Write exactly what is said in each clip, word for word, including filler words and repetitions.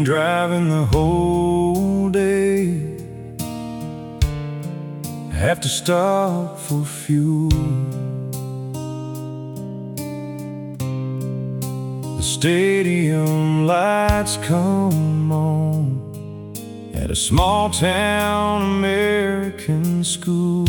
been driving the whole day. Have to stop for fuel. The stadium lights come on at a small town American school.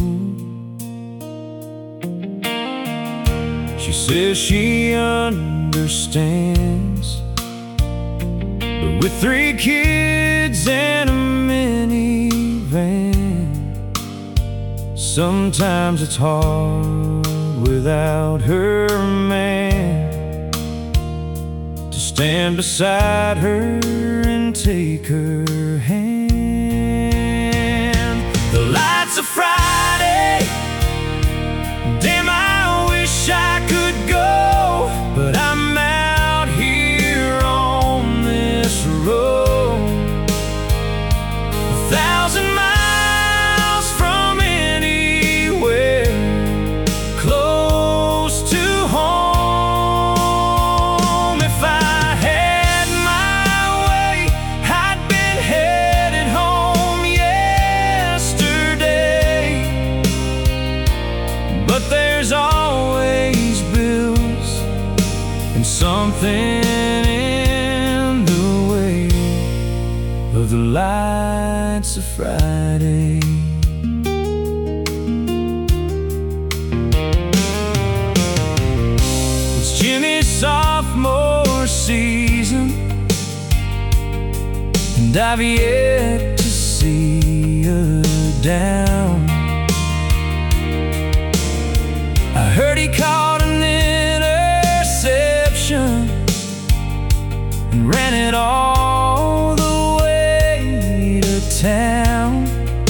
She says she understands, but with three kids and a minivan, sometimes it's hard without her man to stand beside her and take her hand. The lights of Friday, damn, I wish I could go, but I'm out here on this road, a thousand miles from anywhere, close to home. If I had my way, I'd been headed home yesterday, but there's always bills and something in the way of the lights of Friday. It's Jimmy's sophomore season, and I've yet to see her down. I heard he caught an interception and ran it all the way to town.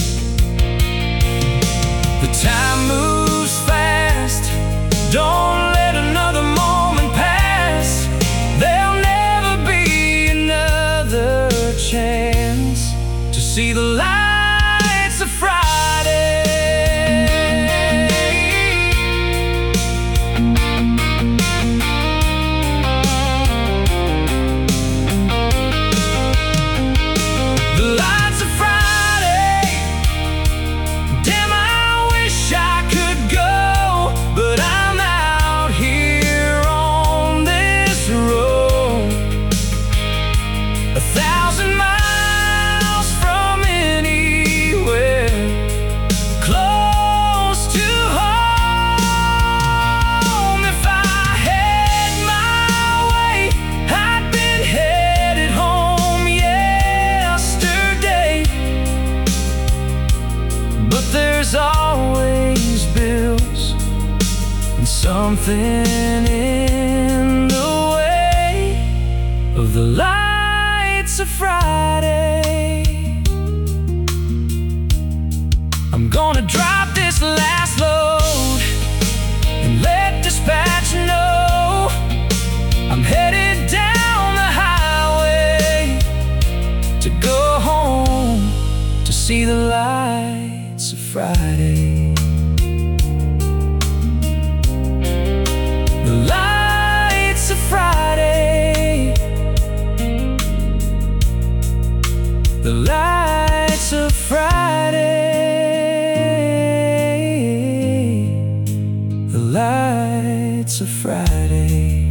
The time moves fast, don't let another moment pass. There'll never be another chance to see the lights of Friday. There's always bills and something in the way of the lights of Friday. I'm gonna drop this last load and let dispatch know I'm headed down the highway to go home to see the lights of Friday. The lights of Friday. The lights of Friday. The lights of Friday.